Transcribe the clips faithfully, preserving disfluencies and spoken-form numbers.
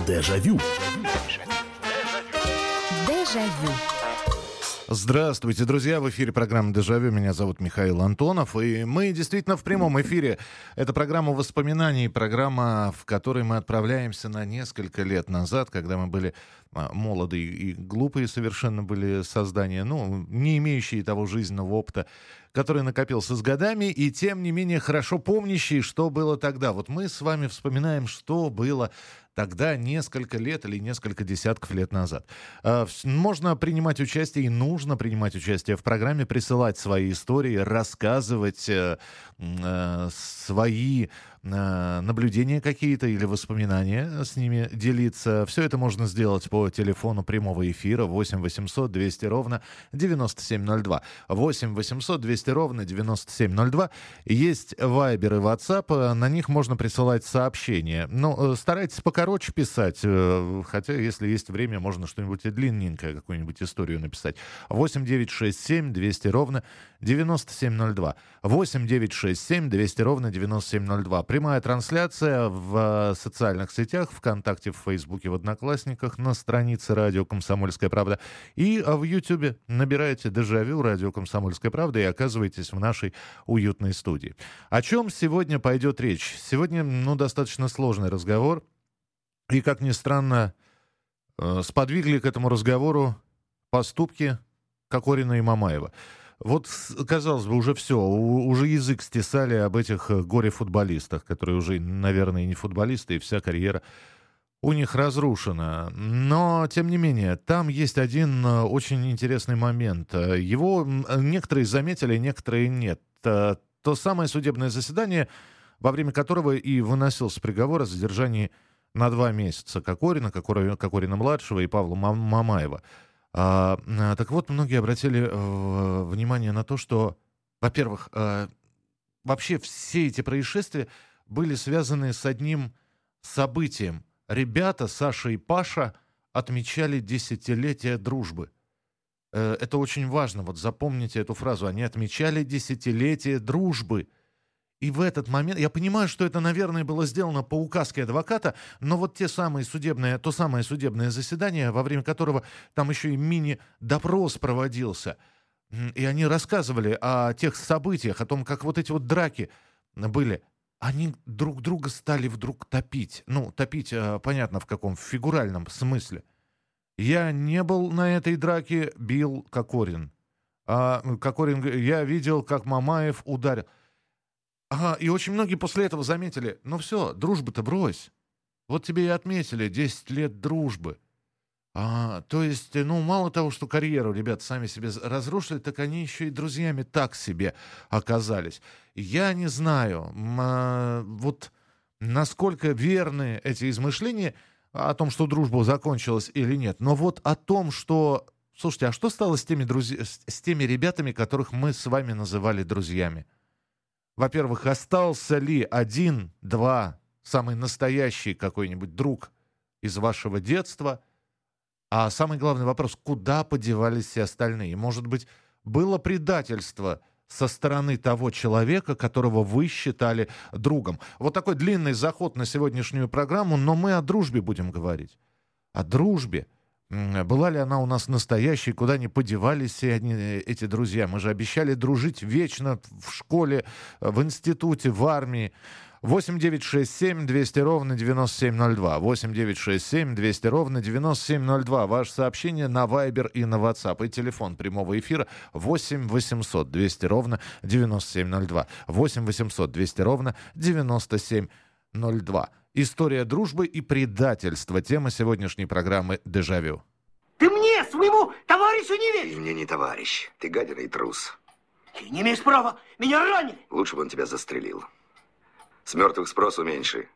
Дежавю. Дежавю. Здравствуйте, друзья! В эфире программа «Дежавю». Меня зовут Михаил Антонов. И мы действительно в прямом эфире. Это программа воспоминаний, программа, в которой мы отправляемся на несколько лет назад, когда мы были молоды и глупые совершенно были создания, ну, не имеющие того жизненного опыта, который накопился с годами, и тем не менее хорошо помнящие, что было тогда. Вот мы с вами вспоминаем, что было тогда несколько лет или несколько десятков лет назад. Можно принимать участие и нужно принимать участие в программе, присылать свои истории, рассказывать свои наблюдения какие-то или воспоминания с ними делиться. Все это можно сделать по телефону прямого эфира восемь восемьсот двести ровно девяносто семь ноль два. восемь восемьсот двести ровно девяносто семь ноль два. Есть Вайбер и WhatsApp, на них можно присылать сообщения. Но старайтесь покороче писать, хотя если есть время, можно что-нибудь и длинненькое, какую-нибудь историю написать. восемь девятьсот шестьдесят семь двести ровно девяносто семь ноль два. восемь девятьсот шестьдесят семь двести ровно девяносто семь ноль два. Прямая трансляция в социальных сетях, ВКонтакте, в Фейсбуке, в Одноклассниках, на странице «Радио Комсомольская правда». И в Ютьюбе набираете «Дежавю», «Радио Комсомольская правда» и оказываетесь в нашей уютной студии. О чем сегодня пойдет речь? Сегодня, ну, достаточно сложный разговор. И, как ни странно, сподвигли к этому разговору поступки Кокорина и Мамаева. Вот, казалось бы, уже все, уже язык стесали об этих горе-футболистах, которые уже, наверное, и не футболисты, и вся карьера у них разрушена. Но, тем не менее, там есть один очень интересный момент. Его некоторые заметили, некоторые нет. То самое судебное заседание, во время которого и выносился приговор о задержании на два месяца Кокорина, Кокорина-младшего и Павла Мамаева. А, так вот, многие обратили э, внимание на то, что, во-первых, э, вообще все эти происшествия были связаны с одним событием. Ребята, Саша и Паша, отмечали десятилетие дружбы. Э, это очень важно, вот запомните эту фразу. Они отмечали десятилетие дружбы. И в этот момент, я понимаю, что это, наверное, было сделано по указке адвоката, но вот те самые судебные, то самое судебное заседание, во время которого там еще и мини-допрос проводился, и они рассказывали о тех событиях, о том, как вот эти вот драки были, они друг друга стали вдруг топить. Ну, топить, понятно, в каком, в фигуральном смысле. Я не был на этой драке, бил Кокорин. А Кокорин, я видел, как Мамаев ударил. Ага, и очень многие после этого заметили, ну все, дружбу-то брось. Вот тебе и отметили десять лет дружбы. А, то есть, ну, мало того, что карьеру ребята сами себе разрушили, так они еще и друзьями так себе оказались. Я не знаю, а, вот насколько верны эти измышления о том, что дружба закончилась или нет. Но вот о том, что... Слушайте, а что стало с теми, друзья... с теми ребятами, которых мы с вами называли друзьями? Во-первых, остался ли один, два, самый настоящий какой-нибудь друг из вашего детства? А самый главный вопрос, куда подевались все остальные? Может быть, было предательство со стороны того человека, которого вы считали другом? Вот такой длинный заход на сегодняшнюю программу, но мы о дружбе будем говорить. О дружбе. Была ли она у нас настоящей, куда не подевались все они, эти друзья? Мы же обещали дружить вечно в школе, в институте, в армии. восемь девятьсот шестьдесят семь двести ровно девяносто семь ноль два. восемь девятьсот шестьдесят семь двести ровно девяносто семь ноль два. Ваше сообщение на Вайбер и на WhatsApp. И телефон прямого эфира восемь восемьсот двести ровно девяносто семь ноль два. восемь восемьсот двести ровно девяносто семь ноль два. История дружбы и предательства. Тема сегодняшней программы «Дежавю». Ты мне, своему товарищу, не веришь? Ты мне не товарищ. Ты гадина и трус. Ты не имеешь права. Меня ранили. Лучше бы он тебя застрелил. С мертвых спросу меньше.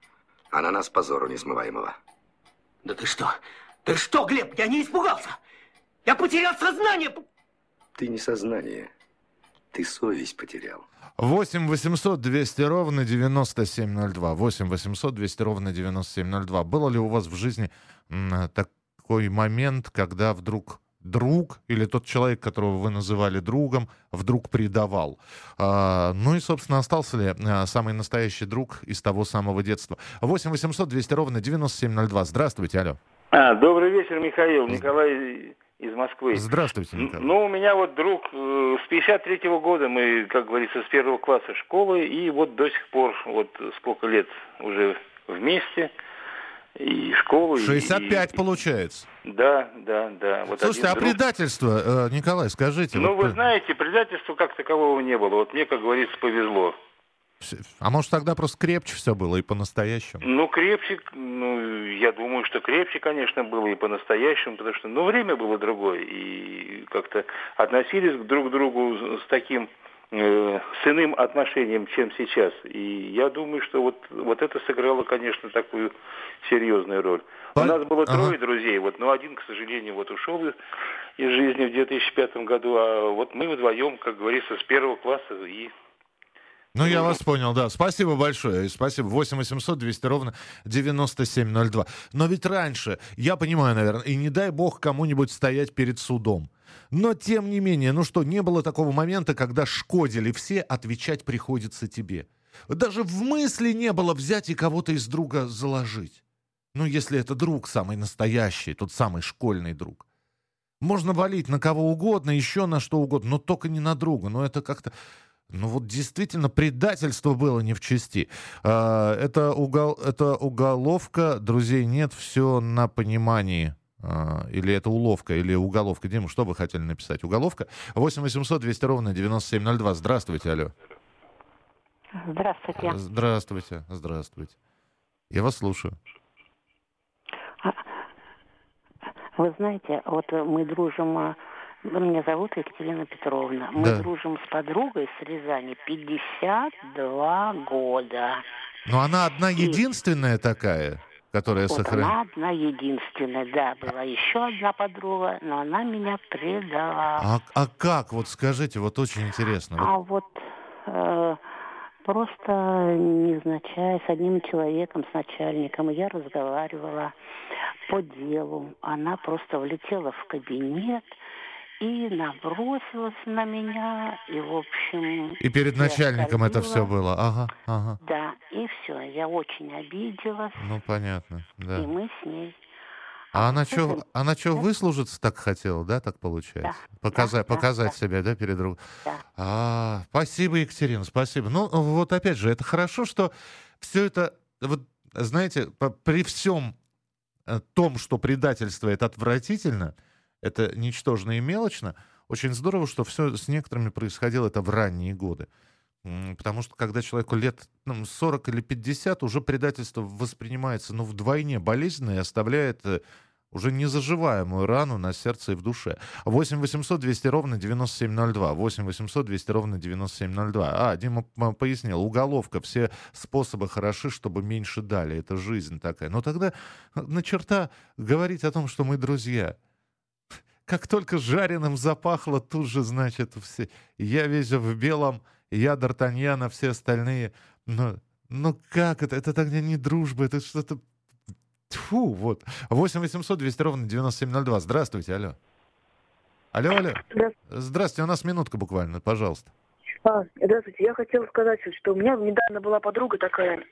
А на нас позору несмываемого. Да ты что? Ты что, Глеб? Я не испугался. Я потерял сознание. Ты не сознание. Ты совесть потерял. восемь восемьсот двести ровно девяносто семь ноль два. восемь восемьсот двести ровно девяносто семь ноль два. Было ли у вас в жизни м, такой момент, когда вдруг друг или тот человек, которого вы называли другом, вдруг предавал. А, ну и, собственно, остался ли а, самый настоящий друг из того самого детства? восемь восемьсот двести ровно девяносто семь ноль два. Здравствуйте, алло. А, добрый вечер, Михаил. Николай из Москвы. Здравствуйте, Николай. Ну, у меня вот друг э, с пятьдесят третьего года, мы, как говорится, с первого класса школы, и вот до сих пор, вот сколько лет уже вместе, и школу, шестьдесят пять и, получается. Да, да, да. Вот Слушайте, а друг... предательство, э, Николай, скажите. Ну, вот... вы знаете, предательства как такового не было. Вот мне, как говорится, повезло. А может, тогда просто крепче все было и по-настоящему? Ну, крепче, ну, я думаю, что крепче, конечно, было и по-настоящему, потому что, ну, время было другое, и как-то относились друг к другу с таким, э, с иным отношением, чем сейчас. И я думаю, что вот, вот это сыграло, конечно, такую серьезную роль. По... У нас было трое ага. друзей, вот, но один, к сожалению, вот ушел из, из жизни в две тысячи пятом году, а вот мы вдвоем, как говорится, с первого класса и... Ну, я вас понял, да. Спасибо большое. Спасибо. восемь восемьсот двести ровно девяносто семь ноль два. Но ведь раньше, я понимаю, наверное, и не дай бог кому-нибудь стоять перед судом. Но, тем не менее, ну что, не было такого момента, когда шкодили все, отвечать приходится тебе. Даже в мысли не было взять и кого-то из друга заложить. Ну, если это друг самый настоящий, тот самый школьный друг. Можно валить на кого угодно, еще на что угодно, но только не на друга. Но это как-то... Ну вот действительно предательство было не в чести. А, это, угол, это уголовка, друзей нет, все на понимании. А, или это уловка, или уголовка. Дима, что вы хотели написать? Уголовка? восемь восемьсот двести ровно девяносто семь ноль два. Здравствуйте, алло. Здравствуйте. Здравствуйте, здравствуйте. Я вас слушаю. Вы знаете, вот мы дружим... Меня зовут Екатерина Петровна. Мы да. дружим с подругой с Рязани пятьдесят два года. Но она одна единственная и... такая, которая вот сохранила? Она одна единственная, да. Была еще одна подруга, но она меня предала. А, а как? Вот скажите, вот очень интересно. А вот, вот э, просто невзначай с одним человеком, с начальником, я разговаривала по делу. Она просто влетела в кабинет и набросилась на меня, и, в общем... И перед начальником это все было, ага, ага. Да, и все, я очень обиделась. Ну, понятно, да. И мы с ней... А, а она что, это... она что, да? выслужиться так хотела, да, так получается? Да. Показать, да, показать да, себя, да, перед другом? Да. А, спасибо, Екатерина, спасибо. Ну, вот опять же, это хорошо, что все это, вот, знаете, при всем том, что предательство это отвратительно, это ничтожно и мелочно. Очень здорово, что все с некоторыми происходило это в ранние годы. Потому что когда человеку лет ну, сорок или пятьдесят, уже предательство воспринимается ну, вдвойне болезненно и оставляет уже незаживаемую рану на сердце и в душе. восемь восемьсот двести ровно девяносто семь ноль два. восемь восемьсот двести ровно девяносто семь ноль два. А, Дима пояснил, уголовка, все способы хороши, чтобы меньше дали. Это жизнь такая. Но тогда на черта говорить о том, что мы друзья. Как только жареным запахло, тут же, значит, все. Я весь в белом, я Д'Артаньян, а все остальные. Ну, ну как это? Это тогда не дружба, это что-то... Тьфу, вот. восемь восемьсот двести ровно девяносто семь ноль два. Здравствуйте, алло. Алло, алло. Здравствуйте. Здравствуйте, у нас минутка буквально, пожалуйста. А, здравствуйте, я хотела сказать, что у меня недавно была подруга такая...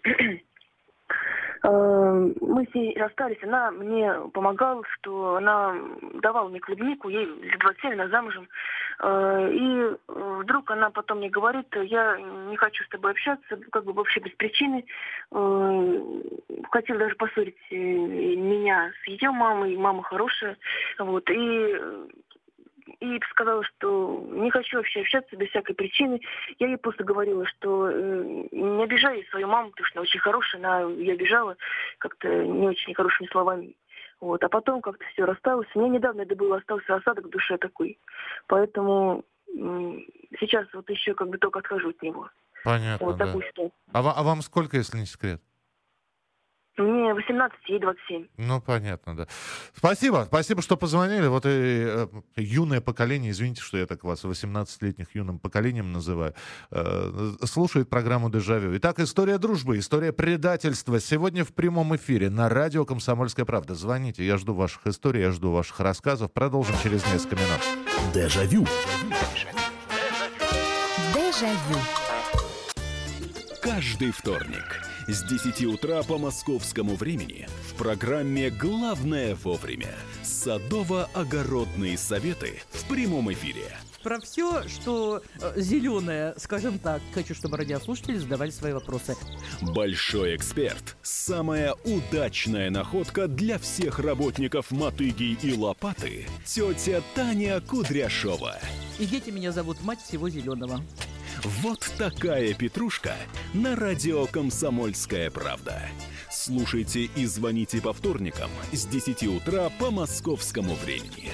Мы с ней расстались, она мне помогала, что она давала мне клубнику, ей лет двадцать семь, она замужем. И вдруг она потом мне говорит, я не хочу с тобой общаться, как бы вообще без причины. Хотела даже поссорить меня с ее мамой, мама хорошая. Вот, и... И сказала, что не хочу вообще общаться без всякой причины. Я ей просто говорила, что э, не обижай свою маму, потому что она очень хорошая, она ее обижала как-то не очень хорошими словами. Вот. А потом как-то все рассталось. У меня недавно это было, остался осадок в душе такой. Поэтому э, сейчас вот еще как бы только отхожу от него. Понятно, вот да. такую ситуацию. А, а вам сколько, если не секрет? Мне Мне восемнадцать, ей двадцать семь. Ну, понятно, да. Спасибо, спасибо, что позвонили. Вот и э, юное поколение, извините, что я так вас восемнадцатилетних юным поколением называю, э, слушает программу «Дежавю». Итак, история дружбы, история предательства. Сегодня в прямом эфире на радио «Комсомольская правда». Звоните, я жду ваших историй, я жду ваших рассказов. Продолжим через несколько минут. Дежавю. Дежавю. Каждый вторник с десяти утра по московскому времени в программе «Главное вовремя» садово-огородные советы в прямом эфире. Про все, что э, зеленое, скажем так, хочу, чтобы радиослушатели задавали свои вопросы. Большой эксперт. Самая удачная находка для всех работников мотыги и лопаты. Тетя Таня Кудряшова. И дети меня зовут мать всего зеленого. Вот такая петрушка на радио «Комсомольская правда». Слушайте и звоните по вторникам с десяти утра по московскому времени.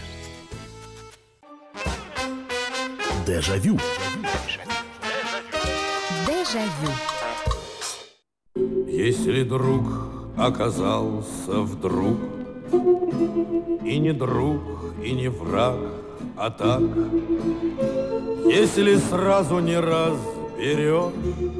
Дежавю. Дежавю. Если друг оказался вдруг и не друг, и не враг, а так, если сразу не разберешь,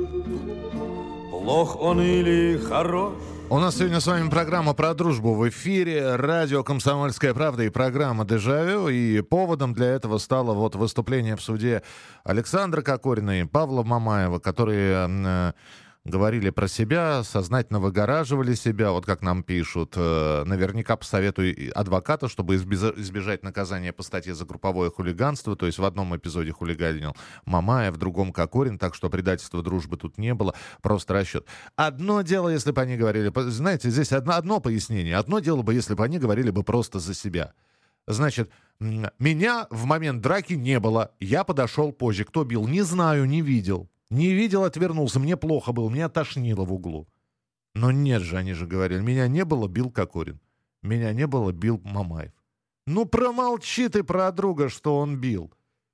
плох он или хорош. У нас сегодня с вами программа про дружбу в эфире. Радио «Комсомольская правда» и программа «Дежавю». И поводом для этого стало вот выступление в суде Александра Кокорина и Павла Мамаева, которые э, говорили про себя, сознательно выгораживали себя, вот как нам пишут. Э, наверняка посоветую адвоката, чтобы избежать, избежать наказания по статье за групповое хулиганство. То есть в одном эпизоде хулиганил Мамаев, в другом Кокорин, так что предательства дружбы тут не было, просто расчет. Одно дело, если бы они говорили... Знаете, здесь одно, одно пояснение. Одно дело бы, если бы они говорили бы просто за себя. Значит, меня в момент драки не было, я подошел позже. Кто бил? Не знаю, не видел. Не видел, отвернулся, мне плохо было, меня тошнило в углу. Но нет же, они же говорили, меня не было, бил Кокорин. Меня не было, бил Мамаев. Ну промолчи ты про друга, что он бил.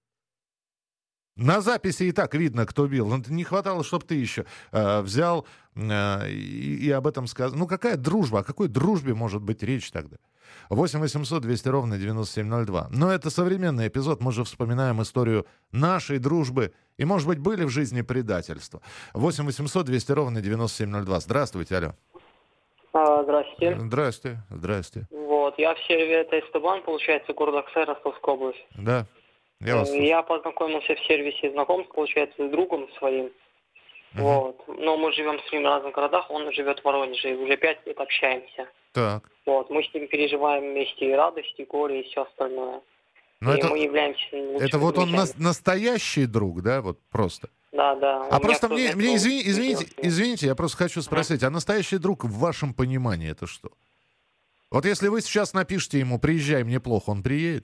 На записи и так видно, кто бил. Не хватало, чтобы ты еще э, взял э, и, и об этом сказал. Ну какая дружба? О какой дружбе может быть речь тогда? восемь восемьсот двести ровно девяносто семь ноль два. Но это современный эпизод. Мы же вспоминаем историю нашей дружбы. И, может быть, были в жизни предательства. восемь восемьсот двести ровно девяносто семь ноль два. Здравствуйте, алло. А, здравствуйте. Здрасте, здрасте. Вот, я в сервере Тестобан, получается, город Аксай, Ростовская область. Да, я вас слушаю. Я познакомился в сервисе знакомств, получается, с другом своим. Uh-huh. Вот. Но мы живем с ним в разных городах, он живет в Воронеже, и уже пять лет общаемся. Так. Вот, мы с ним переживаем вместе и радость, и горе, и все остальное. Но и это, мы являемся... Это вот он на, настоящий друг, да, вот просто? Да, да. А просто мне, мне извини, извините, извините, я просто хочу спросить, а настоящий друг в вашем понимании это что? Вот если вы сейчас напишите ему «приезжай, мне плохо», он приедет?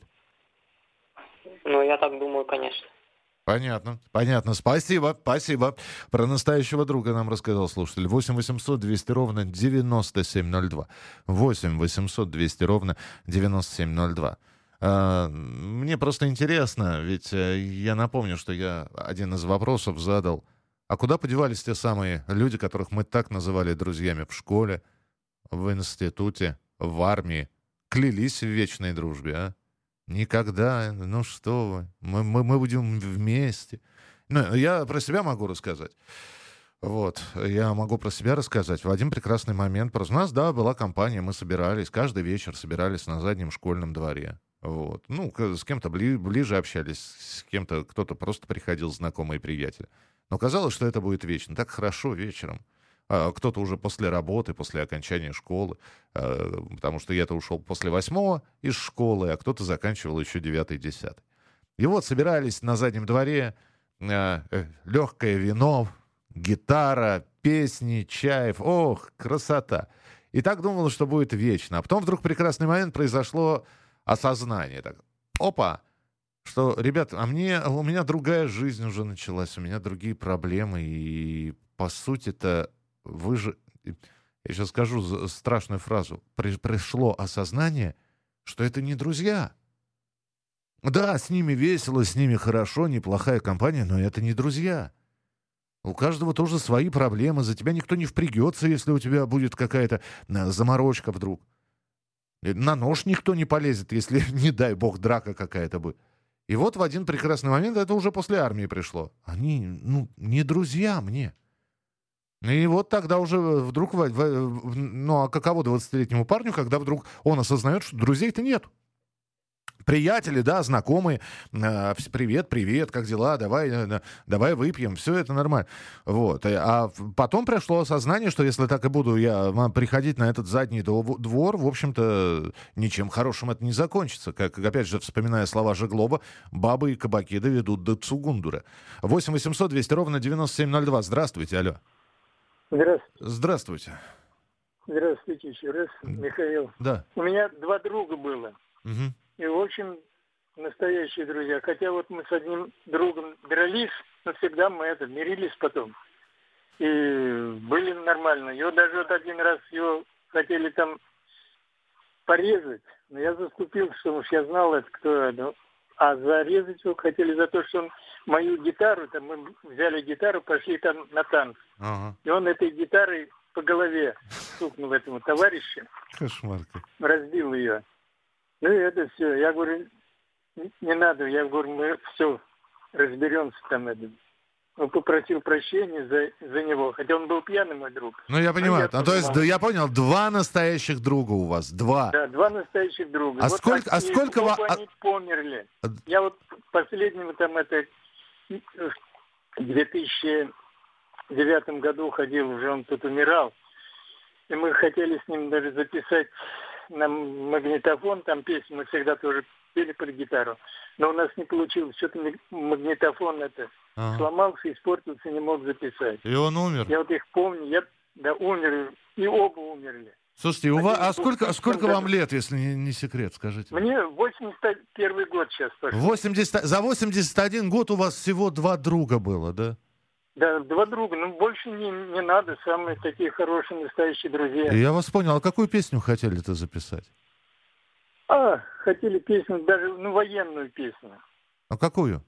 Ну, я так думаю, конечно. Понятно, понятно. Спасибо, спасибо. Про настоящего друга нам рассказал слушатель. восемь восемьсот двести ровно девяносто семь ноль два. восемь восемьсот двести ровно девяносто семь ноль два. А, мне просто интересно, ведь я напомню, что я один из вопросов задал. А куда подевались те самые люди, которых мы так называли друзьями в школе, в институте, в армии? Клялись в вечной дружбе, а? Никогда, ну что вы, мы, мы, мы будем вместе. Ну, я про себя могу рассказать. Вот, я могу про себя рассказать. В один прекрасный момент, просто у нас, да, была компания, мы собирались, каждый вечер собирались на заднем школьном дворе. Вот, ну, с кем-то бли, ближе общались, с кем-то, кто-то просто приходил, знакомые приятели. Но казалось, что это будет вечно. Так хорошо вечером. Кто-то уже после работы, после окончания школы, потому что я-то ушел после восьмого из школы, а кто-то заканчивал еще девятый, десятый. И вот собирались на заднем дворе, легкое вино, гитара, песни, чаев. Ох, красота! И так думал, что будет вечно. А потом вдруг в прекрасный момент произошло осознание. Так, опа! Что, ребят, а мне, у меня другая жизнь уже началась, у меня другие проблемы, и по сути-то вы же, я сейчас скажу страшную фразу, При, пришло осознание, что это не друзья. Да, с ними весело, с ними хорошо, неплохая компания, но это не друзья. У каждого тоже свои проблемы. За тебя никто не впрягется, если у тебя будет какая-то заморочка вдруг. На нож никто не полезет, если, не дай бог, драка какая-то будет. И вот в один прекрасный момент, это уже после армии пришло. Они, ну, не друзья мне. И вот тогда уже вдруг... Ну, а каково двадцатилетнему парню, когда вдруг он осознает, что друзей-то нет. Приятели, да, знакомые, э, привет, привет, как дела, давай, э, давай выпьем, все это нормально. Вот. А потом пришло осознание, что если так и буду я приходить на этот задний двор, в общем-то, ничем хорошим это не закончится. Как, опять же, вспоминая слова Жеглова, бабы и кабаки доведут до Цугундура. восемь восемьсот двести ровно девяносто семь ноль два. Здравствуйте, алло. Здравствуйте. Здравствуйте. Здравствуйте еще раз, Михаил. Да. У меня два друга было. Угу. И, в общем, настоящие друзья. Хотя вот мы с одним другом дрались, но всегда мы это, мирились потом. И были нормально. Его даже вот один раз его хотели там порезать. Но я заступился, потому что я знал, это кто это. А зарезать его хотели за то, что он мою гитару, там мы взяли гитару, пошли там на танц. Ага. И он этой гитарой по голове стукнул этому товарищу. Кошмарка. Разбил ее. Ну и это все. Я говорю, не надо. Я говорю, мы все разберемся там. Это. Он попросил прощения за, за него, хотя он был пьяный, мой друг. Ну, я понимаю. А, то есть, да, я понял, два настоящих друга у вас. Два. Да, два настоящих друга. А вот сколько, а сколько оба вам... они померли. Я вот последнего там это в две тысячи девятом году ходил, уже он тут умирал. И мы хотели с ним даже записать на магнитофон, там песню мы всегда тоже пели под гитару. Но у нас не получилось, что-то магнитофон это ага. сломался, испортился, не мог записать. И он умер? Я вот их помню, я, да, умер, и оба умерли. Слушайте, у вас, а сколько, сколько вам лет, если не, не секрет, скажите? Мне восемьдесят первый год сейчас пошел. восемьдесят, за восемьдесят один год у вас всего два друга было, да? Да, два друга, ну больше не, не надо, самые такие хорошие, настоящие друзья. Я вас понял, а какую песню хотели-то записать? А, хотели песню, даже, ну, военную песню. А какую?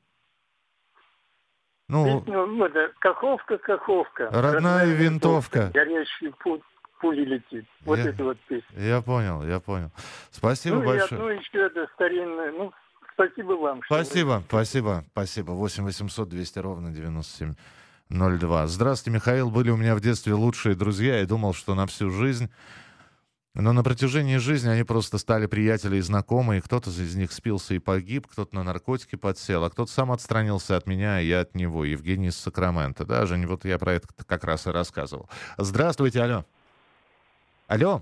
Ну, песню, ну, это «Каховка, Каховка». Родная, родная винтовка. винтовка. Горящий путь. Пули летит. Вот я, это вот песня. Я понял, я понял. Спасибо ну, большое. Ну, и еще это старинное. Ну, спасибо вам. Спасибо, вы... спасибо, спасибо. восемь восемьсот двести ровно девяносто семь ноль два. Здравствуйте, Михаил. Были у меня в детстве лучшие друзья. Я думал, что на всю жизнь. Но на протяжении жизни они просто стали приятели и знакомые. Кто-то из них спился и погиб, кто-то на наркотики подсел, а кто-то сам отстранился от меня, а я от него. Евгений из Сакрамента. Да, Жень, вот я про это как раз и рассказывал. Здравствуйте, алло. Алло.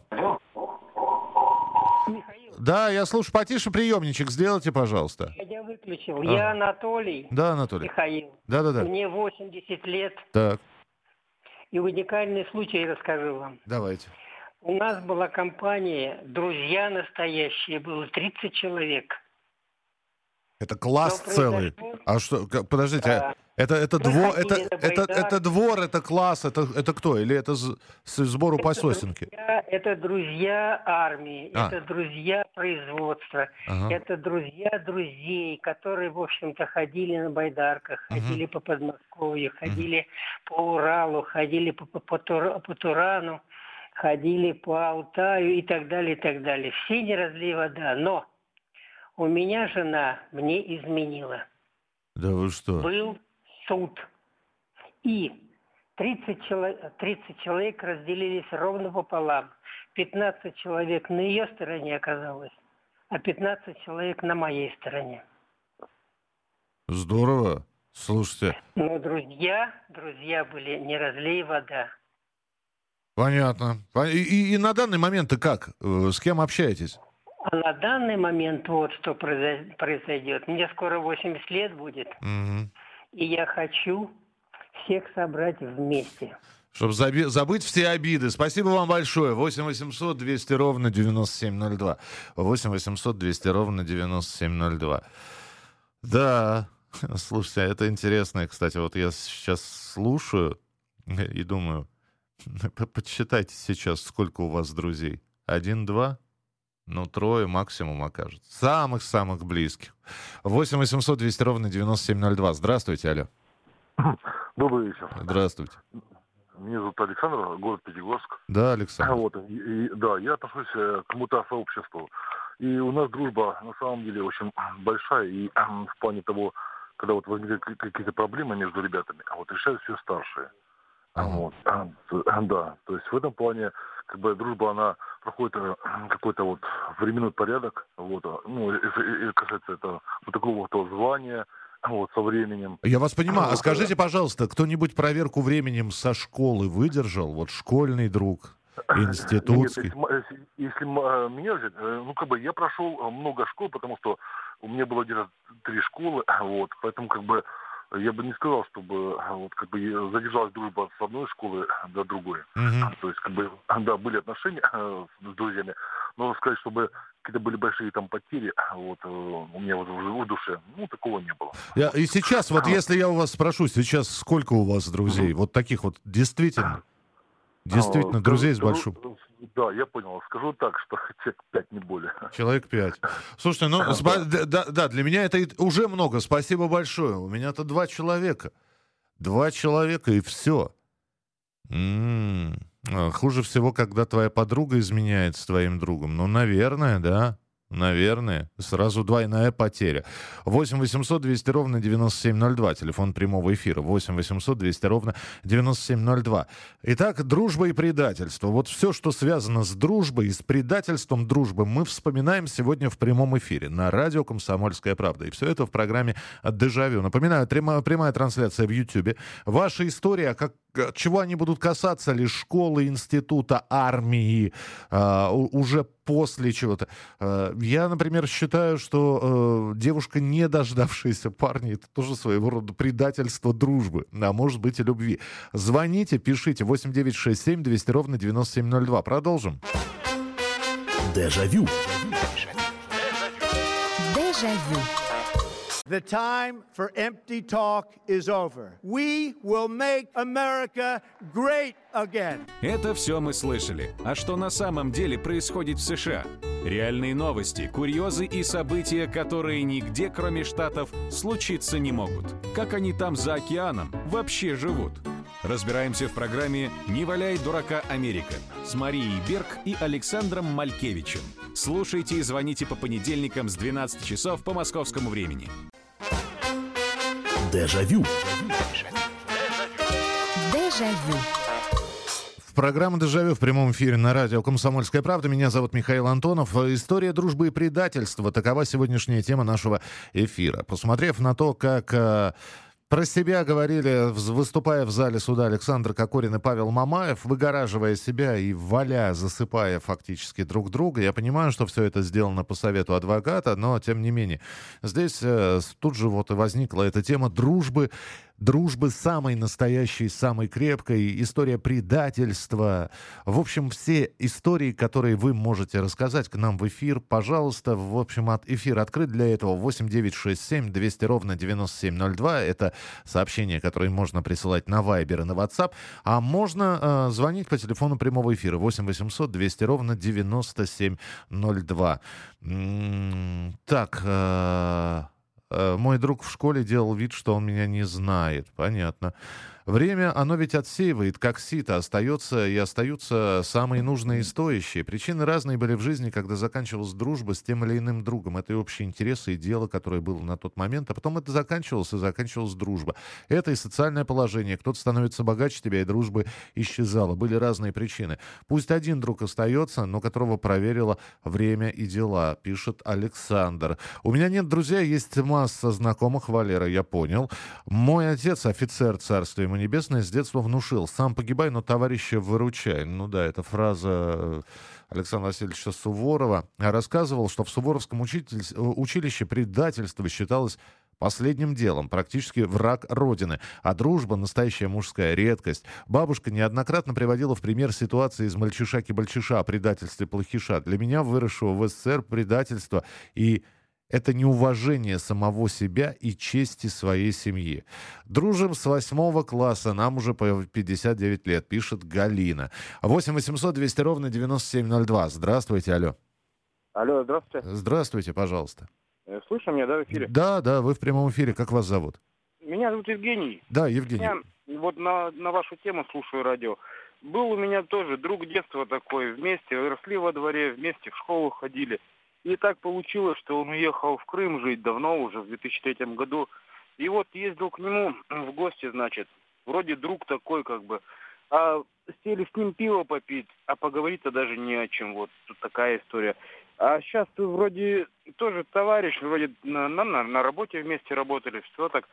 Михаил. Да, я слушаю. Потише приемничек сделайте, пожалуйста. Я выключил. А. Я Анатолий. Да, Анатолий. Михаил. Да, да, да. Мне восемьдесят лет. Так. И уникальный случай расскажу вам. Давайте. У нас была компания, друзья настоящие, было тридцать человек. Это класс целый. А что, подождите, а, это, это, двор, это, это, это двор, это класс, это, это кто? Или это с, с сбору по сосенке? Друзья, это друзья армии, а. это друзья производства, ага. это друзья друзей, которые, в общем-то, ходили на байдарках, угу. ходили по Подмосковью, ходили угу. по Уралу, ходили по, по, по, Тур, по Турану, ходили по Алтаю и так далее, и так далее. Все не разлей вода, но... У меня жена мне изменила. Да вы что? Был суд. И тридцать человек, тридцать человек разделились ровно пополам. пятнадцать человек на ее стороне оказалось, а пятнадцать человек на моей стороне. Здорово. Слушайте. Но друзья, друзья были не разлей вода. Понятно. И, и, и на данный момент-то как? С кем общаетесь? А на данный момент вот что произойдет. Мне скоро восемьдесят лет будет. Угу. И я хочу всех собрать вместе. Чтобы заби- забыть все обиды. Спасибо вам большое. восемь восемьсот двести ровно девяносто семь ноль два. восемь восемьсот двести ровно девяносто семь ноль два. Да, слушайте, это интересно. Кстати, вот я сейчас слушаю и думаю, подсчитайте сейчас, сколько у вас друзей. Один-два? Ну, трое максимум окажется. Самых-самых близких. восемь восемьсот двести ровно девяносто семь ноль два. Здравствуйте, алло. Добрый вечер. Здравствуйте. Меня зовут Александр, город Пятигорск. Да, Александр. Вот, и, и, да, я отношусь к мутасообществу. И у нас дружба на самом деле очень большая. И в плане того, когда вот возникают какие-то проблемы между ребятами, вот решают все старшие. Uh-huh. Вот, да, то есть в этом плане как бы дружба, она проходит какой-то вот временной порядок. Вот, ну, если касается это вот такого вот звания. Вот, со временем. Я вас понимаю. А скажите, пожалуйста, кто-нибудь проверку временем со школы выдержал? Вот школьный друг, институтский? Нет, если, если меня взять, ну, как бы я прошел много школ, потому что у меня было где-то три школы, вот, поэтому, как бы, я бы не сказал, чтобы, вот, как бы, задержалась дружба с одной школы до другой. Uh-huh. То есть, как бы, да, были отношения с друзьями, но сказать, чтобы какие-то были большие там потери, вот, у меня вот в душе, ну, такого не было. Я, и сейчас, вот если я у вас спрошу, сейчас сколько у вас друзей? Uh-huh. Вот таких вот действительно, действительно, uh-huh. друзей с большим... Да, я понял. Скажу так, что человек пять, не более. Человек пять. Слушайте, ну, спа- да, да, для меня это уже много. Спасибо большое. У меня-то два человека. Два человека, и все. М-м-м. Хуже всего, когда твоя подруга изменяет с твоим другом. Ну, наверное, да. Наверное. Сразу двойная потеря. восемь восемьсот двести ровно девяносто семь ноль два. Телефон прямого эфира. восемь восемьсот двести ровно девяносто семь ноль два. Итак, дружба и предательство. Вот все, что связано с дружбой и с предательством дружбы, мы вспоминаем сегодня в прямом эфире на радио «Комсомольская правда». И все это в программе «Дежавю». Напоминаю, прямая трансляция в Ютьюбе. Ваша история, как чего они будут касаться, ли школы, института, армии, э, уже после чего-то. Э, я, например, считаю, что э, девушка, не дождавшаяся парня, это тоже своего рода предательство дружбы, а может быть и любви. Звоните, пишите восемь девятьсот шестьдесят семь двести ровно девяносто семь ноль два. Продолжим. Дежавю. Дежавю. The time for empty talk is over. We will make America great again. Это все мы слышали. А что на самом деле происходит в США? Реальные новости, курьезы и события, которые нигде, кроме Штатов, случиться не могут. Как они там за океаном вообще живут? Разбираемся в программе «Не валяй дурака, Америка» с Марией Берг и Александром Малькевичем. Слушайте и звоните по понедельникам с двенадцати часов по московскому времени. Дежавю. Дежавю. Программа «Дежавю» в прямом эфире на радио «Комсомольская правда». Меня зовут Михаил Антонов. История дружбы и предательства. Такова сегодняшняя тема нашего эфира. Посмотрев на то, как... Про себя говорили, выступая в зале суда, Александр Кокорин и Павел Мамаев, выгораживая себя и валя, засыпая фактически друг друга. Я понимаю, что все это сделано по совету адвоката, но тем не менее. Здесь э, тут же вот и возникла эта тема дружбы, дружбы самой настоящей, самой крепкой, история предательства. В общем, все истории, которые вы можете рассказать к нам в эфир, пожалуйста. В общем, от эфир открыт для этого. восемь девятьсот шестьдесят семь двести ровно девяносто семь ноль два. Это сообщения, которые можно присылать на Viber и на WhatsApp. А можно э, звонить по телефону прямого эфира восемь восемьсот двести ровно девяносто семь ноль два. М-м- так... Э- Мой друг в школе делал вид, что он меня не знает. Понятно. Время, оно ведь отсеивает, как сито, остается и остаются самые нужные и стоящие. Причины разные были в жизни, когда заканчивалась дружба с тем или иным другом. Это и общие интересы, и дело, которое было на тот момент. А потом это заканчивалось, и заканчивалась дружба. Это и социальное положение. Кто-то становится богаче тебя, и дружба исчезала. Были разные причины. Пусть один друг остается, но которого проверило время и дела, пишет Александр. У меня нет друзей, есть масса знакомых. Валера, я понял. Мой отец, офицер, царствия ему небесное, с детства внушил: сам погибай, но товарища выручай. Ну да, это фраза Александра Васильевича Суворова. Рассказывал, что в Суворовском учитель... училище предательство считалось последним делом, практически враг Родины. А дружба — настоящая мужская редкость. Бабушка неоднократно приводила в пример ситуации из «Мальчиша-кибальчиша» о предательстве плохиша. Для меня, выросшего в СССР, предательство и это неуважение самого себя и чести своей семьи. Дружим с восьмого класса, нам уже по пятьдесят девять лет, пишет Галина. восемь восемьсот двести ровно девяносто семь ноль два. Здравствуйте, алло. Алло, здравствуйте. Здравствуйте, пожалуйста. Слышно меня, да, в эфире? Да, да, вы в прямом эфире. Как вас зовут? Меня зовут Евгений. Да, Евгений. Я вот на, на вашу тему слушаю радио. Был у меня тоже друг детства такой. Вместе росли во дворе, вместе в школу ходили. И так получилось, что он уехал в Крым жить давно, уже в две тысячи третьем году. И вот ездил к нему в гости, значит. Вроде друг такой, как бы. А сели с ним пиво попить, а поговорить-то даже не о чем. Вот тут такая история. А сейчас ты вроде тоже товарищ, вроде на, на, на работе вместе работали, все так.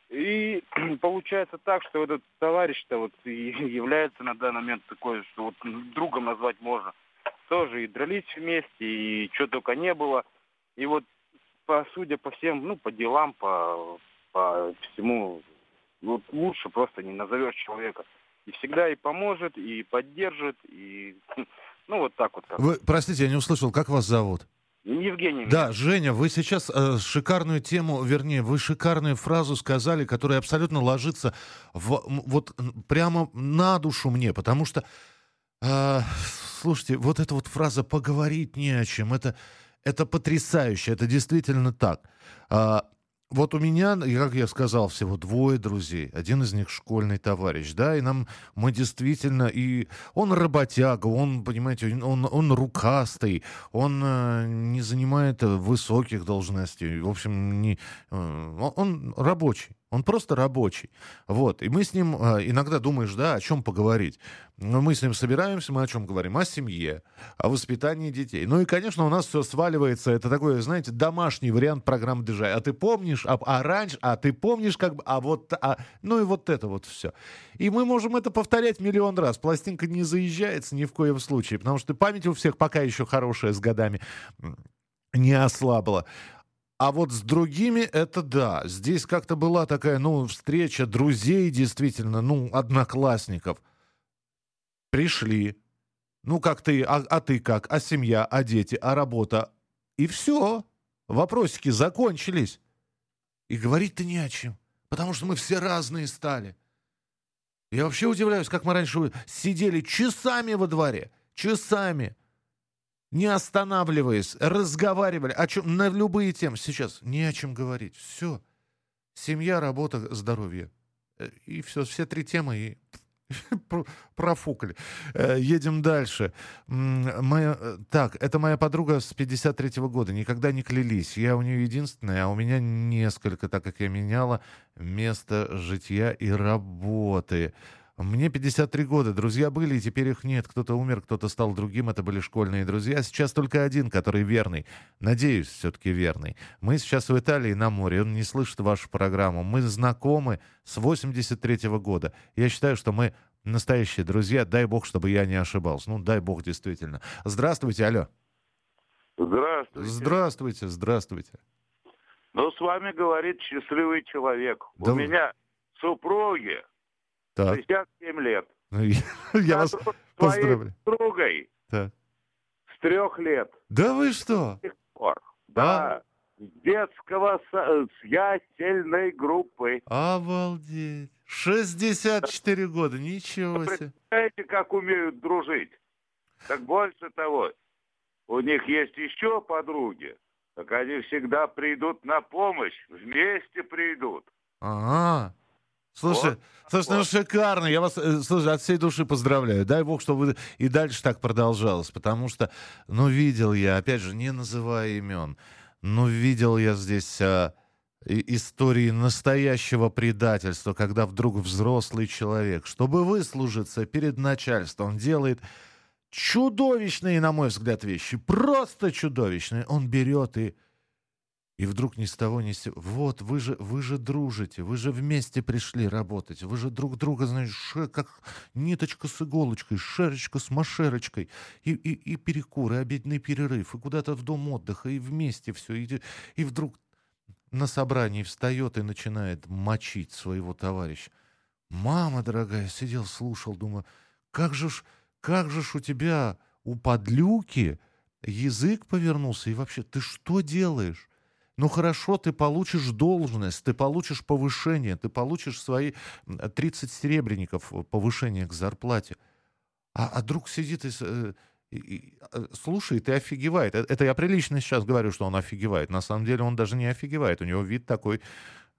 И получается так, что этот товарищ-то вот и является на данный момент такой, что вот другом назвать можно. Тоже и дрались вместе, и что только не было. И вот, по, судя по всем, ну, по делам, по, по всему, вот лучше просто не назовешь человека. И всегда и поможет, и поддержит, и, ну, вот так вот. Как. Вы, простите, я не услышал, как вас зовут? Евгений. Да, Женя, вы сейчас э, шикарную тему, вернее, вы шикарную фразу сказали, которая абсолютно ложится в, вот прямо на душу мне, потому что, э, слушайте, вот эта вот фраза «поговорить не о чем», это, это потрясающе, это действительно так. Э, Вот у меня, как я сказал, всего двое друзей. Один из них школьный товарищ, да, и нам, мы действительно, и он работяга, он, понимаете, он, он рукастый, он э, не занимает высоких должностей, в общем, не, э, он рабочий. Он просто рабочий. Вот. И мы с ним э, иногда думаешь, да, о чем поговорить. Но мы с ним собираемся, мы о чем говорим? О семье, о воспитании детей. Ну и, конечно, у нас все сваливается. Это такой, знаете, домашний вариант программы «Дежай». А ты помнишь, а, а раньше, а ты помнишь, как бы, а вот, а, ну и вот это вот все. И мы можем это повторять миллион раз. Пластинка не заезжается ни в коем случае, потому что память у всех пока еще хорошая с годами не ослабла. А вот с другими это да. Здесь как-то была такая, ну, встреча друзей, действительно, ну, одноклассников. Пришли. Ну, как ты, а, а ты как? А семья, а дети, а работа? И все. Вопросики закончились. И говорить-то не о чем. Потому что мы все разные стали. Я вообще удивляюсь, как мы раньше сидели часами во дворе. Часами. Не останавливаясь, разговаривали о чем, на любые темы. Сейчас не о чем говорить. Все. Семья, работа, здоровье. И все, все три темы и профукали. Едем дальше. Моя, так, это моя подруга с пятьдесят третьего года. Никогда не клялись. Я у нее единственная, а у меня несколько, так как я меняла место житья и работы. Мне пятьдесят три года, друзья были, и теперь их нет. Кто-то умер, кто-то стал другим, это были школьные друзья. Сейчас только один, который верный. Надеюсь, все-таки верный. Мы сейчас в Италии на море, он не слышит вашу программу. Мы знакомы с восемьдесят третьего года. Я считаю, что мы настоящие друзья. Дай бог, чтобы я не ошибался. Ну, дай бог, действительно. Здравствуйте, алло. Здравствуйте. Здравствуйте, здравствуйте. Ну, с вами говорит счастливый человек. Да У вы... меня супруги так. шестьдесят семь лет. Я, я вас поздравляю. С другой так. с трех лет. Да вы что? С тех пор. Да. А? С детского, с ясельной группы. Обалдеть. шестьдесят четыре года, ничего себе. Представляете, как умеют дружить? Так больше того, у них есть еще подруги. Так они всегда придут на помощь, вместе придут. Ага. Слушай, вот, слушай, вот. ну шикарно. Я вас, слушай, от всей души поздравляю. Дай бог, чтобы и дальше так продолжалось. Потому что, ну, видел я, опять же, не называя имен, но видел я здесь а, и, истории настоящего предательства, когда вдруг взрослый человек, чтобы выслужиться перед начальством, делает чудовищные, на мой взгляд, вещи. Просто чудовищные. Он берет и... И вдруг ни с того ни с сего. Вот, вы же, вы же дружите, вы же вместе пришли работать, вы же друг друга, знаешь, ше, как ниточка с иголочкой, шерочка с машерочкой, и, и, и перекур, и обеденный перерыв, и куда-то в дом отдыха, и вместе все. И, и вдруг на собрании встает и начинает мочить своего товарища. Мама дорогая, сидел, слушал, думаю, как же ж, как же ж у тебя, у подлюки язык повернулся, и вообще, ты что делаешь? Ну хорошо, ты получишь должность, ты получишь повышение, ты получишь свои тридцать серебряников повышения к зарплате. А, а друг сидит и, и, и слушает и офигевает. Это я прилично сейчас говорю, что он офигевает. На самом деле он даже не офигевает. У него вид такой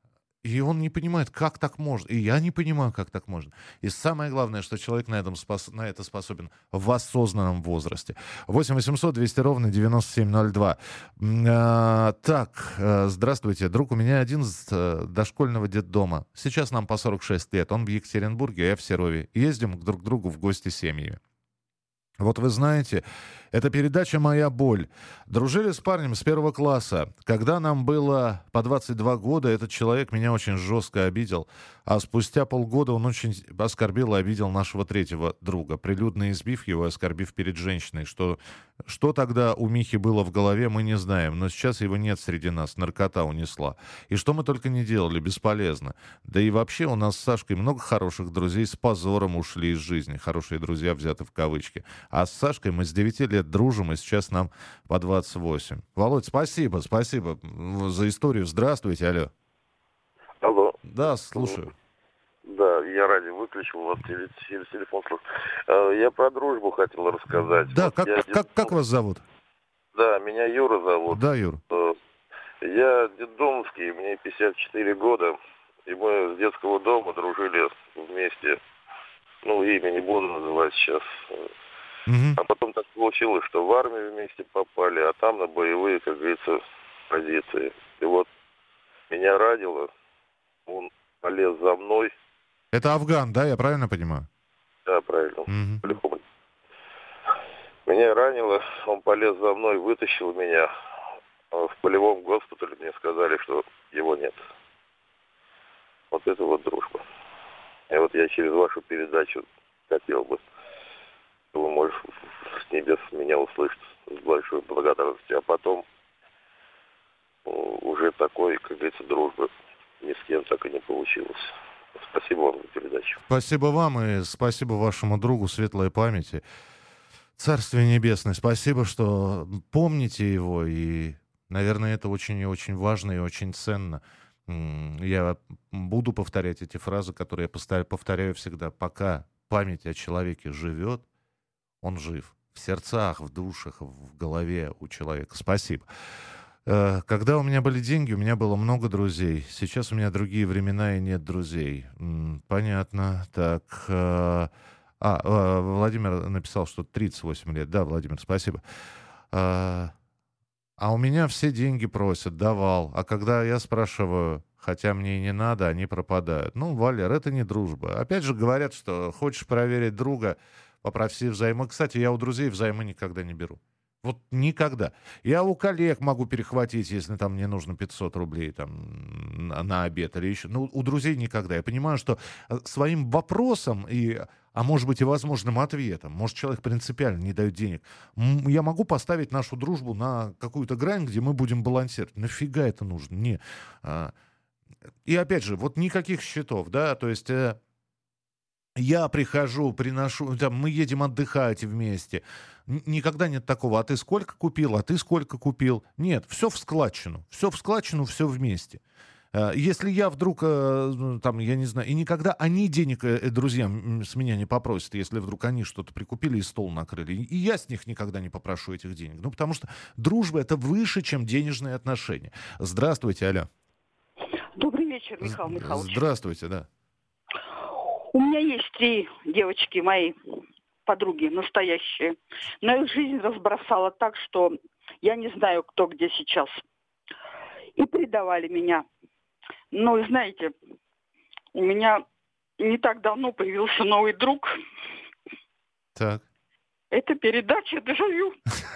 И он не понимает, как так можно. И я не понимаю, как так можно. И самое главное, что человек на, этом спос... на это способен в осознанном возрасте. восемь восемьсот двести ровно девяносто семь ноль два. А, так, здравствуйте. Друг у меня один из дошкольного детдома. Сейчас нам по сорок шесть лет. Он в Екатеринбурге, а я в Серове. Ездим друг к другу в гости с семьями. Вот вы знаете, это передача «Моя боль». Дружили с парнем с первого класса. Когда нам было по двадцать два года, этот человек меня очень жестко обидел. А спустя полгода он очень оскорбил и обидел нашего третьего друга, прилюдно избив его и оскорбив перед женщиной. Что, что тогда у Михи было в голове, мы не знаем. Но сейчас его нет среди нас, наркота унесла. И что мы только не делали, бесполезно. Да и вообще у нас с Сашкой много хороших друзей с позором ушли из жизни. Хорошие друзья взяты в кавычки. А с Сашкой мы с девяти лет дружим, и сейчас нам по двадцать восемь. Володь, спасибо, спасибо за историю. Здравствуйте, алло. Алло. Да, слушаю. Да, я радио выключил, у вас теле- теле- телефон слушаю. Я про дружбу хотел рассказать. Да, вот как, я как, дед... как вас зовут? Да, меня Юра зовут. Да, Юр. Я детдомовский, мне пятьдесят четыре года, и мы с детского дома дружили вместе. Ну, имя не буду называть сейчас. Угу. А потом так получилось, что в армию вместе попали, а там на боевые, как говорится, позиции. И вот меня ранило, он полез за мной. Это Афган, да, я правильно понимаю? Да, правильно. Угу. Меня ранило, он полез за мной, вытащил меня. В полевом госпитале мне сказали, что его нет. Вот это вот дружба. И вот я через вашу передачу хотел бы, вы можете с небес меня услышать с большой благодарностью, а потом уже такой, как говорится, дружбы ни с кем так и не получилось. Спасибо вам за передачу. Спасибо вам и спасибо вашему другу, светлой памяти. Царствие небесное, спасибо, что помните его, и, наверное, это очень и очень важно и очень ценно. Я буду повторять эти фразы, которые я повторяю всегда. Пока память о человеке живет, он жив. В сердцах, в душах, в голове у человека. Спасибо. Когда у меня были деньги, у меня было много друзей. Сейчас у меня другие времена и нет друзей. Понятно. Так. А, Владимир написал, что тридцать восемь лет. Да, Владимир, спасибо. А, а у меня все деньги просят, давал. А когда я спрашиваю, хотя мне и не надо, они пропадают. Ну, Валер, это не дружба. Опять же говорят, что хочешь проверить друга, попроси взаймы. Кстати, я у друзей взаймы никогда не беру. Вот никогда. Я у коллег могу перехватить, если там мне нужно пятьсот рублей там, на, на обед или еще. Но у друзей никогда. Я понимаю, что своим вопросом, и, а может быть и возможным ответом, может человек принципиально не дает денег, я могу поставить нашу дружбу на какую-то грань, где мы будем балансировать. Нафига это нужно? Не. И опять же, вот никаких счетов, да, то есть... Я прихожу, приношу, там, мы едем отдыхать вместе. Никогда нет такого, а ты сколько купил, а ты сколько купил. Нет, все в складчину, все в складчину, все вместе. Если я вдруг, там, я не знаю, и никогда они денег, друзья, с меня не попросят, если вдруг они что-то прикупили и стол накрыли. И я с них никогда не попрошу этих денег. Ну, потому что дружба — это выше, чем денежные отношения. Здравствуйте, алло. Добрый вечер, Михаил Михайлович. Здравствуйте, да. У меня есть три девочки, мои подруги, настоящие. Но их жизнь разбросала так, что я не знаю, кто где сейчас. И предавали меня. Но, знаете, у меня не так давно появился новый друг. Так. Это передача «Дежавю».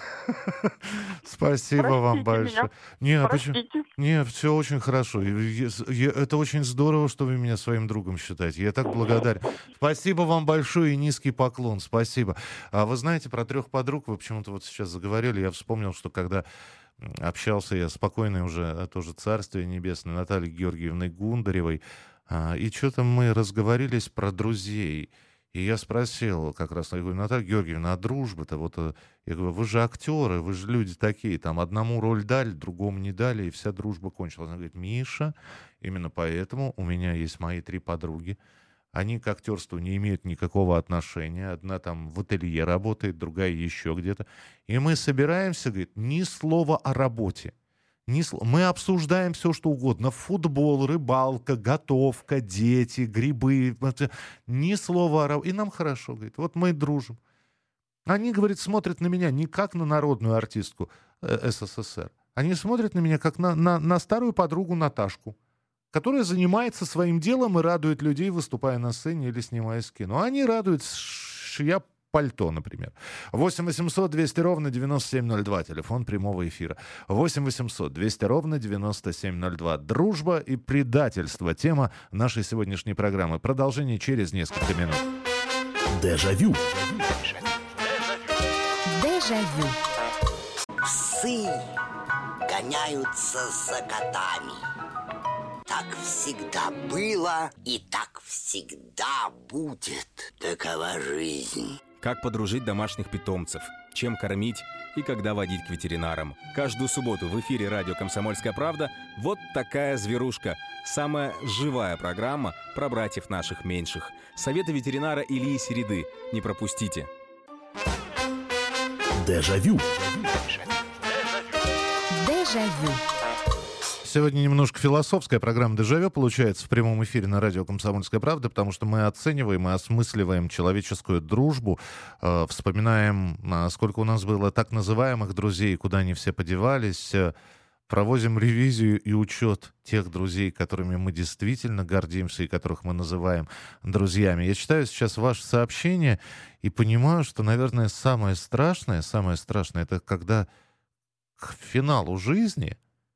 Спасибо Простите вам большое. Меня. Не, почему? Не, все очень хорошо. Это очень здорово, что вы меня своим другом считаете. Я так благодарен. Спасибо вам большое и низкий поклон. Спасибо. А вы знаете, про трех подруг вы почему-то вот сейчас заговорили. Я вспомнил, что когда общался я спокойно уже, тоже Царствие Небесное, Натальей Георгиевной Гундаревой, и что-то мы разговорились про друзей. И я спросил как раз, я говорю, Наталья Георгиевна, а дружба-то, вот, я говорю, вы же актеры, вы же люди такие, там, одному роль дали, другому не дали, и вся дружба кончилась. Она говорит, Миша, именно поэтому у меня есть мои три подруги, они к актерству не имеют никакого отношения, одна там в ателье работает, другая еще где-то, и мы собираемся, говорит, ни слова о работе, Ни сл- Мы обсуждаем все, что угодно. Футбол, рыбалка, готовка, дети, грибы. Это ни слова о раб- И нам хорошо, говорит. Вот мы дружим. Они, говорит, смотрят на меня не как на народную артистку э, СССР. Они смотрят на меня как на, на, на старую подругу Наташку, которая занимается своим делом и радует людей, выступая на сцене или снимая с кино. Они радуют, шья пальто, например. восемь восемьсот двести ровно девяносто семь ноль два. Телефон прямого эфира. восемь восемьсот двести ровно девяносто семь ноль два. Дружба и предательство. Тема нашей сегодняшней программы. Продолжение через несколько минут. Дежавю. Дежавю. Псы гоняются за котами. Так всегда было и так всегда будет. Такова жизнь. Как подружить домашних питомцев, чем кормить и когда водить к ветеринарам. Каждую субботу в эфире радио «Комсомольская правда» вот такая зверушка. Самая живая программа про братьев наших меньших. Советы ветеринара Ильи Середы. Не пропустите. Дежавю. Дежавю. Сегодня немножко философская программа «Дежавю» получается в прямом эфире на радио «Комсомольская правда», потому что мы оцениваем и осмысливаем человеческую дружбу, э, вспоминаем, э, сколько у нас было так называемых друзей, куда они все подевались, э, проводим ревизию и учет тех друзей, которыми мы действительно гордимся и которых мы называем друзьями. Я читаю сейчас ваше сообщение и понимаю, что, наверное, самое страшное, самое страшное, это когда к финалу жизни,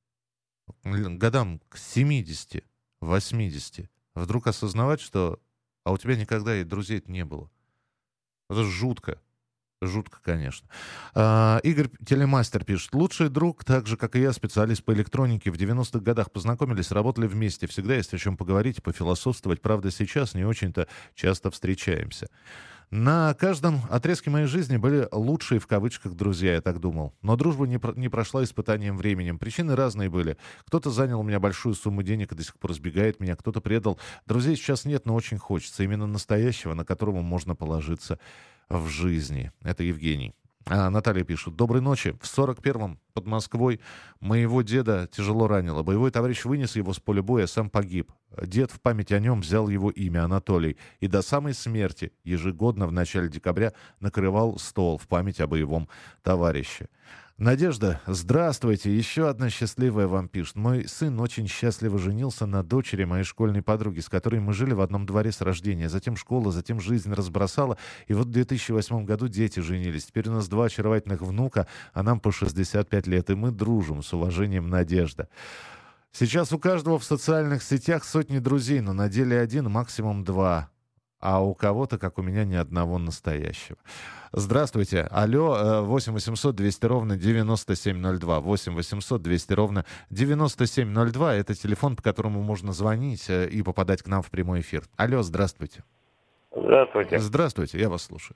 годам к семидесяти, восьмидесяти, вдруг осознавать, что а у тебя никогда и друзей не было. Это жутко. Жутко, конечно. А, Игорь Телемастер пишет. Лучший друг, так же, как и я, специалист по электронике. В девяностых годах познакомились, работали вместе. Всегда есть о чем поговорить, пофилософствовать. Правда, сейчас не очень-то часто встречаемся. На каждом отрезке моей жизни были лучшие, в кавычках, друзья, я так думал. Но дружба не, про- не прошла испытанием временем. Причины разные были. Кто-то занял у меня большую сумму денег и до сих пор избегает меня, кто-то предал. Друзей сейчас нет, но очень хочется. Именно настоящего, на которого можно положиться в жизни. Это Евгений. А Наталья пишет. Доброй ночи. В сорок первом под Москвой моего деда тяжело ранило. Боевой товарищ вынес его с поля боя, сам погиб. Дед в память о нем взял его имя Анатолий. И до самой смерти ежегодно в начале декабря накрывал стол в память о боевом товарище. Надежда, здравствуйте. Еще одна счастливая вам пишет. Мой сын очень счастливо женился на дочери моей школьной подруги, с которой мы жили в одном дворе с рождения. Затем школа, затем жизнь разбросала. И вот в две тысячи восьмом году дети женились. Теперь у нас два очаровательных внука, а нам по шестьдесят пять лет. И мы дружим. С уважением, Надежда. Сейчас у каждого в социальных сетях сотни друзей, но на деле один, максимум два. А у кого-то, как у меня, ни одного настоящего. Здравствуйте. Алло, восемь восемьсот двести ровно девяносто семь ноль два. восемь восемьсот двести ровно девяносто семь ноль два. Это телефон, по которому можно звонить и попадать к нам в прямой эфир. Алло, здравствуйте. Здравствуйте. Здравствуйте, я вас слушаю.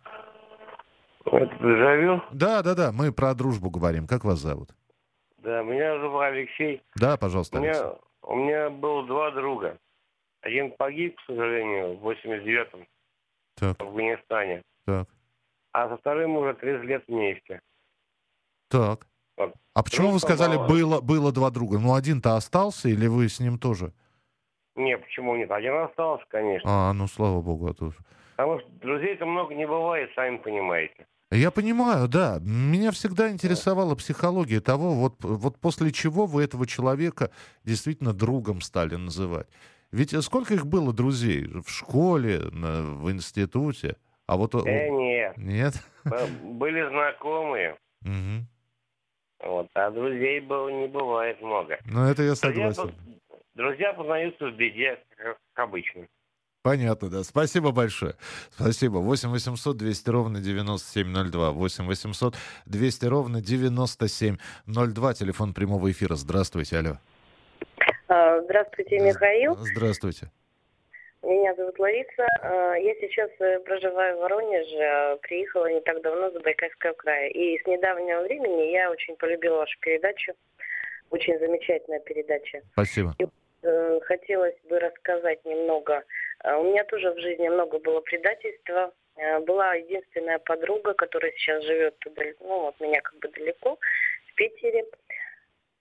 Это Дежавю? Да, да, да, мы про дружбу говорим. Как вас зовут? Да, меня зовут Алексей. Да, пожалуйста, у Алексей. меня, у меня было два друга. Один погиб, к сожалению, в восемьдесят девятом Так. в Афганистане. Так. А со вторым мы уже тридцать лет вместе. Так. Вот. А почему вы Дружба сказали, была- было, было два друга? Ну, один-то остался, или вы с ним тоже? Не, почему нет? Один остался, конечно. А, ну, слава богу, а то... Потому что друзей-то много не бывает, сами понимаете. Я понимаю, да. Меня всегда интересовала психология того, вот, вот после чего вы этого человека действительно другом стали называть. Ведь сколько их было друзей? В школе, на- в институте? А вот... у- Э, нет. Нет? Б- Были знакомые, Мгм. вот, а друзей было, не бывает много. Ну, это я Друзья, согласен. по- друзья познаются в беде, как обычно. Понятно, да. Спасибо большое. Спасибо. восемь восемьсот двести ровно девяносто семь ноль два. восемь восемьсот двести ровно девяносто семь ноль два. Телефон прямого эфира. Здравствуйте, алло. А, Здравствуйте, Михаил. Здравствуйте. Меня зовут Лариса. А, Я сейчас э, проживаю в Воронеже, а приехала не так давно с Забайкальского края. И с недавнего времени я очень полюбила вашу передачу. Очень замечательная передача. Спасибо. И, э, хотелось бы рассказать немного. А, У меня тоже в жизни много было предательства. А, Была единственная подруга, которая сейчас живет, дал- ну, от меня как бы далеко, в Питере.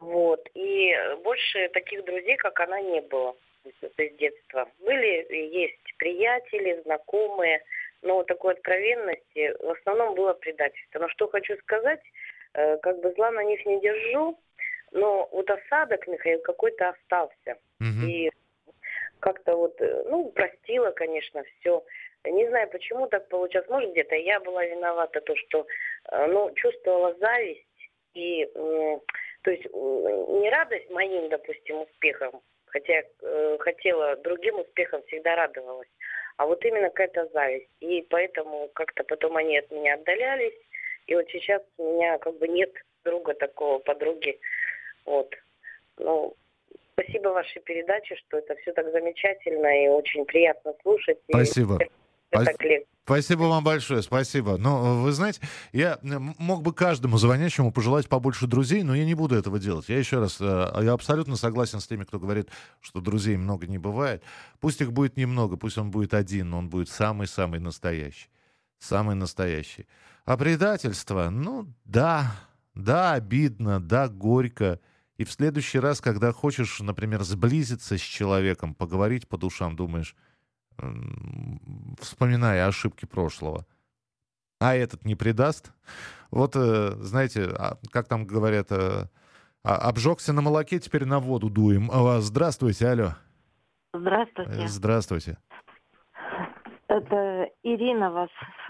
Вот. И больше таких друзей, как она, не было с детства. Были, есть приятели, знакомые, но такой откровенности в основном было предательство. Но что хочу сказать, как бы зла на них не держу, но вот осадок, Михаил, какой-то остался. Мгм. И как-то вот, ну, простила, конечно, все. Не знаю, почему так получилось. Может, где-то я была виновата, то, что, ну, чувствовала зависть и, м, то есть, м, не радость моим, допустим, успехам, хотя э, хотела другим успехам, всегда радовалась, а вот именно какая-то зависть. И поэтому как-то потом они от меня отдалялись, и вот сейчас у меня как бы нет друга такого, подруги. Вот. Ну, спасибо вашей передаче, что это все так замечательно и очень приятно слушать. И Спасибо. это Спас- так легко. Спасибо вам большое, спасибо. Но вы знаете, я м, мог бы каждому звонящему пожелать побольше друзей, но я не буду этого делать. Я еще раз, э, я абсолютно согласен с теми, кто говорит, что друзей много не бывает. Пусть их будет немного, пусть он будет один, но он будет самый-самый настоящий. Самый настоящий. А предательство, ну да, да, обидно, да, горько. И в следующий раз, когда хочешь, например, сблизиться с человеком, поговорить по душам, думаешь, м, вспоминая ошибки прошлого, а этот не предаст. Вот, э, знаете, а, как там говорят, э, а- обжегся на молоке, теперь на воду дуем. А, Здравствуйте, алло. Здравствуйте. Э, Здравствуйте. Это Ирина вас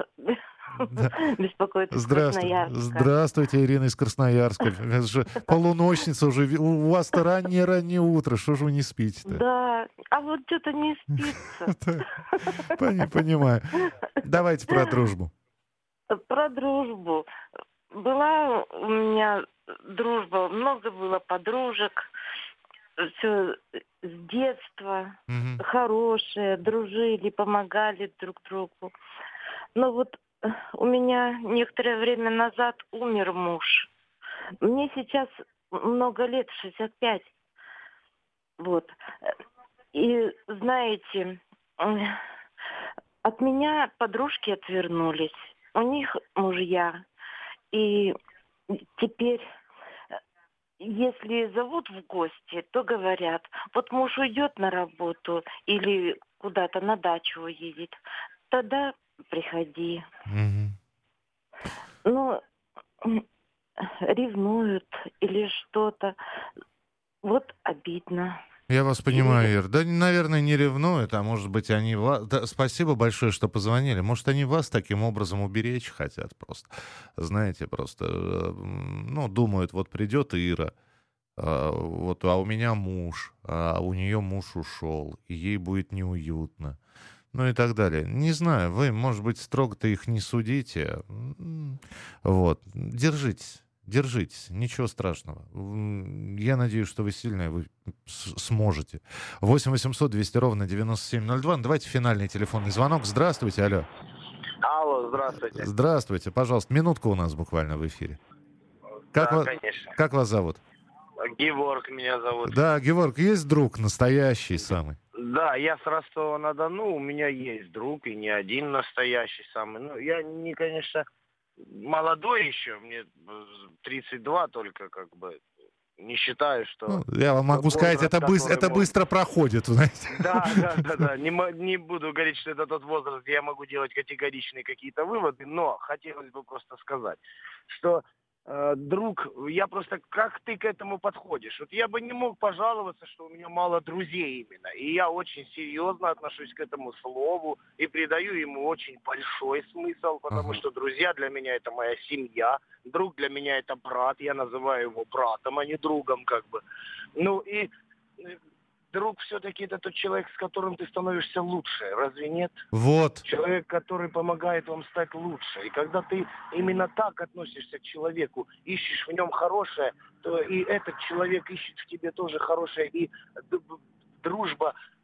беспокоит из Здравствуйте. Красноярска. Здравствуйте, Ирина из Красноярска. Это же полуночница уже. У вас-то раннее-раннее утро. Что же вы не спите-то? Да, а вот что-то не спится. Пони- Понимаю. Давайте про дружбу. Про дружбу. Была у меня дружба, много было подружек. Все с детства. Мгм. Хорошие, дружили, помогали друг другу. Но вот э, у меня некоторое время назад умер муж. Мне сейчас много лет, шестьдесят пять. Вот. И знаете, э, от меня подружки отвернулись. У них мужья. И теперь, э, если зовут в гости, то говорят, вот муж уйдет на работу или куда-то на дачу уедет, тогда приходи. Мгм. Ну, м, ревнуют или что-то. Вот обидно. Я вас понимаю, Ир. Да, наверное, не ревнуют, а может быть, они вас... Да, спасибо большое, что позвонили. Может, они вас таким образом уберечь хотят просто. Знаете, просто, э, м, ну, думают, вот придет Ира, а, вот, а у меня муж, а у нее муж ушел, и ей будет неуютно. Ну и так далее. Не знаю, вы, может быть, строго-то их не судите. М, Вот. Держитесь. Держитесь, ничего страшного. М, Я надеюсь, что вы сильные, вы с- сможете. восемь восемьсот двести ровно девяносто семь ноль два. Давайте финальный телефонный звонок. Здравствуйте, алло. Алло, здравствуйте. Здравствуйте, пожалуйста. Минутка у нас буквально в эфире. Как, Да, ва- конечно. как вас зовут? Геворг меня зовут. Да, Георг, есть друг настоящий самый? Да, я с Ростова-на-Дону, у меня есть друг, и не один настоящий самый. Ну, я не, конечно, молодой еще, мне тридцать два только, как бы, не считаю, что... Ну, я вам могу возраст, сказать, это, быс- который это может- быстро проходит, знаете. Да, да, да, да. Не, мо- не буду говорить, что это тот возраст, где я могу делать категоричные какие-то выводы, но хотелось бы просто сказать, что э, друг, я просто, как ты к этому подходишь? Вот я бы не мог пожаловаться, что у меня мало друзей именно, и я очень серьезно отношусь к этому слову и придаю ему очень большой смысл, потому что друзья для меня это моя семья, друг для меня это брат, я называю его братом, а не другом, как бы. Ну и э, друг все-таки это тот человек, с которым ты становишься лучше, разве нет? Вот. Человек, который помогает вам стать лучше. И когда ты именно так относишься к человеку, ищешь в нем хорошее, то и этот человек ищет в тебе тоже хорошее. И д- дружба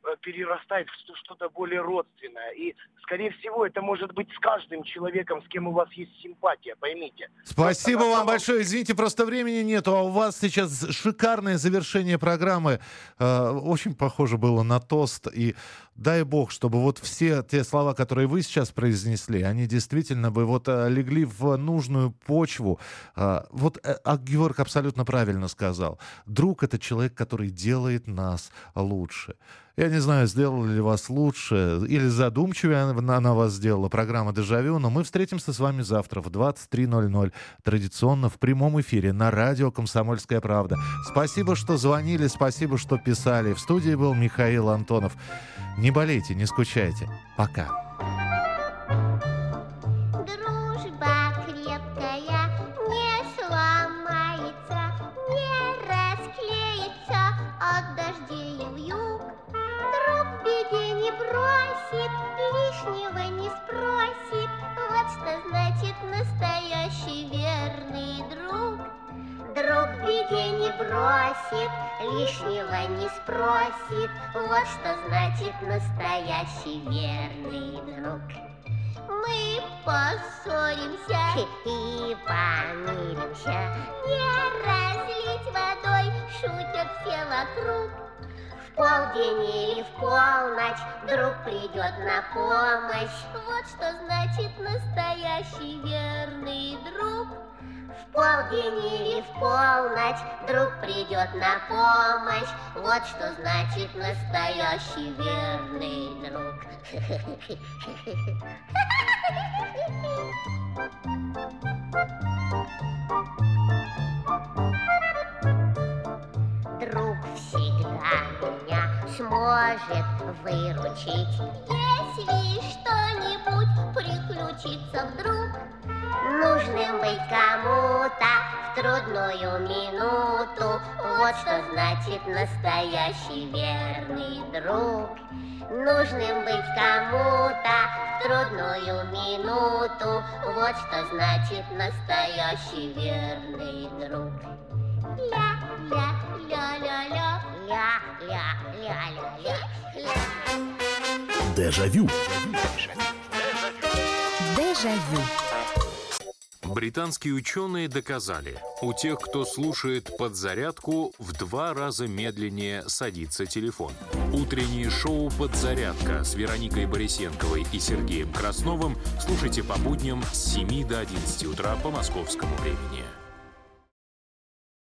э, перерастает в что-то более родственное. И, скорее всего, это может быть с каждым человеком, с кем у вас есть симпатия, поймите. Спасибо Просто вам большое. Извините, просто времени нету, а у вас сейчас шикарное завершение программы. Э, очень похоже было на тост. И дай бог, чтобы вот все те слова, которые вы сейчас произнесли, они действительно бы вот э, легли в нужную почву. Э, вот э, а Георг абсолютно правильно сказал. Друг — это человек, который делает нас лучше. Я не знаю, сделала ли вас лучше или задумчивее она, она вас сделала, программа «Дежавю», но мы встретимся с вами завтра в двадцать три ноль ноль, традиционно в прямом эфире на радио «Комсомольская правда». Спасибо, что звонили, спасибо, что писали. В студии был Михаил Антонов. Не болейте, не скучайте. Пока. Дружба крепкая не сломается, не расклеится от дождей вьюг. Друг в беде не бросит, лишнего не спросит. Вот что значит настоящий верный друг. Друг в беде не бросит, лишнего не спросит. Вот что значит настоящий верный друг. Мы поссоримся и помиримся, не разлить водой, шутят все вокруг. В полдень или в полночь друг придет на помощь. Вот что значит настоящий верный друг. В полдень или в полночь друг придет на помощь. Вот что значит настоящий верный друг. Друг всегда меня сможет выручить, если что-нибудь приключится вдруг. Нужным быть кому-то в трудную минуту. Вот что значит настоящий верный друг. Нужным быть кому-то в трудную минуту. Вот что значит настоящий верный друг. Ля-ля-ля-ля-ля, ля-ля-ля-ля-ля. Дежавю. Дежавю. Британские ученые доказали, у тех, кто слушает «Подзарядку», в два раза медленнее садится телефон. Утреннее шоу «Подзарядка» с Вероникой Борисенковой и Сергеем Красновым слушайте по будням с семи до одиннадцати утра по московскому времени.